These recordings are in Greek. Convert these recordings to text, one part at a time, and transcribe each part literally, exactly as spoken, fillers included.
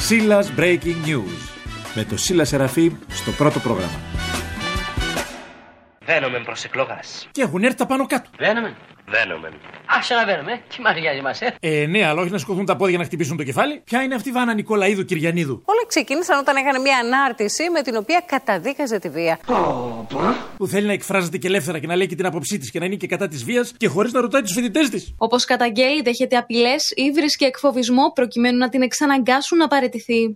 Σίλας Breaking News. Με το Σίλα Σεραφείμ στο πρώτο πρόγραμμα. Βαίνομεν προς εκλογάς. Και έχουν έρθει τα πάνω κάτω. Βαίνομεν. Βαίνομεν. Άσε να βαίνουμε. Τι μας νοιάζει μας, ε. Ε, ναι, αλλά όχι να σηκωθούν τα πόδια να χτυπήσουν το κεφάλι. Ποια είναι αυτή η Βάνα Νικολαίδου Κυριανίδου? Όλα ξεκίνησαν όταν έκανε μια ανάρτηση με την οποία καταδίκαζε τη βία. Που θέλει να εκφράζεται και ελεύθερα και να λέει και την άποψή της και να είναι και κατά της βίας και χωρίς να ρωτάει τους φοιτητές της. Όπως καταγγέλει, δέχεται απειλές, ύβρις και εκφοβισμό προκειμένου να την εξαναγκάσουν να παραιτηθεί.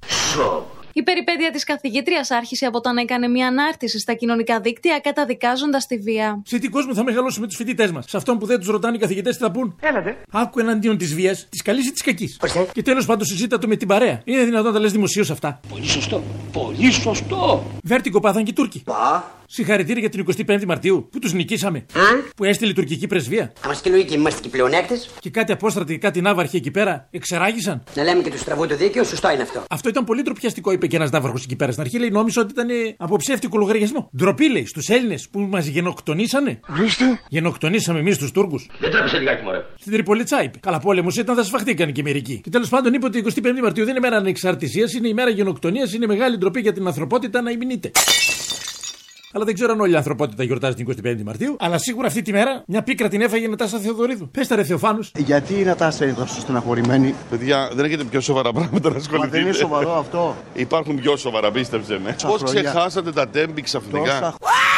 Η περιπέτεια της καθηγήτριας άρχισε από όταν έκανε μια ανάρτηση στα κοινωνικά δίκτυα καταδικάζοντας τη βία. Σε τι κόσμο θα μεγαλώσουμε τους φοιτητές μας? Σε αυτόν που δεν τους ρωτάνε οι καθηγητές τι θα πούν? Έλατε. Άκου εναντίον της βίας, της καλής ή της κακής. Και τέλος πάντων συζήτα το με την παρέα. Είναι δυνατόν να τα λες δημοσίως αυτά? Πολύ σωστό. Πολύ σωστό. Βέρτικο πάθαν και οι Τούρκοι. Πα. Συγχαρητήρια για την εικοστή πέμπτη Μαρτίου που τους νικήσαμε. Α? Που έστειλε η τουρκική πρεσβεία. Άμα και λογική, είμαστε και πλεονέκτες. Και κάτι απόστρατοι, κάτι ναύαρχοι εκεί πέρα εξεράγησαν. Να λέμε και του στραβού το δίκαιο, σωστό είναι αυτό. Αυτό ήταν πολύ ντροπιαστικό, είπε και ένας ναύαρχος εκεί πέρα. Στην αρχή λέει νόμιζε ότι ήταν από ψεύτικο λογαριασμό. Ντροπή λέει στους Έλληνες που μας γενοκτονήσανε. Ορίστε. Γενοκτονήσαμε εμείς τους Τούρκους. Δεν τρέπεσε λιγάκι, μωρέ. Στην Τριπολιτσά είπε. Καλά, πόλεμος ήταν, θα σφαχτήκαν και μερικοί. Και τέλος πάντων είπε ότι η εικοστή πέμπτη Μαρτίου δεν είναι μέρα ανεξαρτησίας, είναι η μέρα γενοκτονίας, είναι μεγάλη ντροπή για την ανθρωπότητα να ημινείτε. Αλλά δεν ξέρω αν όλη η ανθρωπότητα γιορτάζει την εικοστή πέμπτη Μαρτίου. Αλλά σίγουρα αυτή τη μέρα μια πίκρα την έφαγε μετά στα Θεοδωρίδου. Πες τα ρε Θεοφάνους. Γιατί η Νατάσα είναι τόσο στεναχωρημένη? Παιδιά, δεν έχετε πιο σοβαρά πράγματα να ασχοληθείτε. Μα δεν είναι σοβαρό αυτό? Υπάρχουν πιο σοβαρά, πίστεψε με. Πώς ξεχάσατε τα τέμπη ξαφνικά? Τόσα...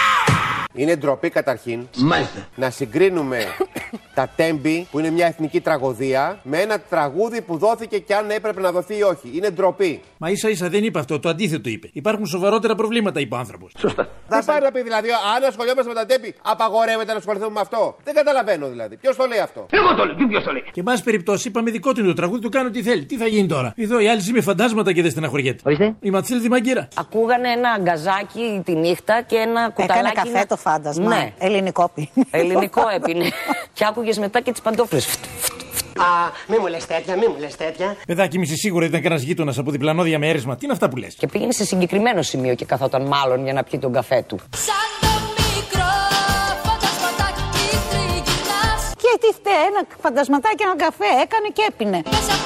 Είναι ντροπή καταρχήν. Μάλιστα. Να συγκρίνουμε τα τέμπη, που είναι μια εθνική τραγωδία, με ένα τραγούδι που δόθηκε και αν έπρεπε να δοθεί ή όχι. Είναι ντροπή. Μα ίσα ίσα δεν είπε αυτό, το αντίθετο είπε. Υπάρχουν σοβαρότερα προβλήματα, είπε ο άνθρωπος. Σωστά. Δεν πάει να πει δηλαδή, αν ασχολιόμαστε με τα τέμπη, απαγορεύεται να ασχοληθούμε με αυτό. Δεν καταλαβαίνω δηλαδή. Ποιος το λέει αυτό? Εγώ το λέω. Τι ποιος το λέει? Και εν πάση περιπτώσει, είπαμε δικό του το τραγούδι, του κάνω τι θέλει. Τι θα γίνει τώρα? Εδώ οι άλλοι ζει με φαντάσματα και δεν στεναχωριέται. Ορίστε. Η Ματσίλδη Μαγκύρα. Ακούγανε ένα αγκαζάκι τη νύχτα και ένα κουταλάκι. Έκανε καφέ να... το φάντασμα. Ναι. Ελληνικό πει. Ελληνικό έπινε. Και άκουγες μετά και τις παντόφλες. Α, μη μου λες τέτοια, μη μου λες τέτοια. Παιδάκι, μη είσαι σίγουρο ήταν κανένα γείτονα από διπλανό διαμέρισμα. Τι είναι αυτά που λες? Και πήγαινε σε συγκεκριμένο σημείο και καθόταν μάλλον για να πιει τον καφέ του. Και τι φταίει, ένα φαντασματάκι, ένα καφέ έκανε και έπινε.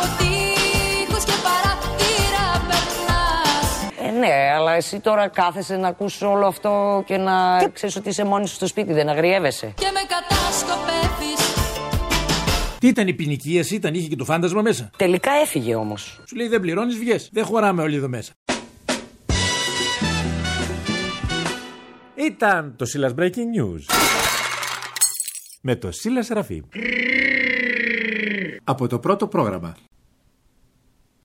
Ε, ναι, αλλά εσύ τώρα κάθεσαι να ακούσεις όλο αυτό και να και... ξέρεις ότι είσαι μόνη σου στο σπίτι, δεν αγριεύεσαι. Και με κατασκοπεύεις. Τι ήταν η ποινικίαση, ήταν, είχε και το φάντασμα μέσα. Τελικά έφυγε όμως. Σου λέει δεν πληρώνεις, βγες. Δεν χωράμε όλοι εδώ μέσα. Ήταν το Σίλας Breaking News. Με το Σίλα Σεραφείμ. Από το πρώτο πρόγραμμα.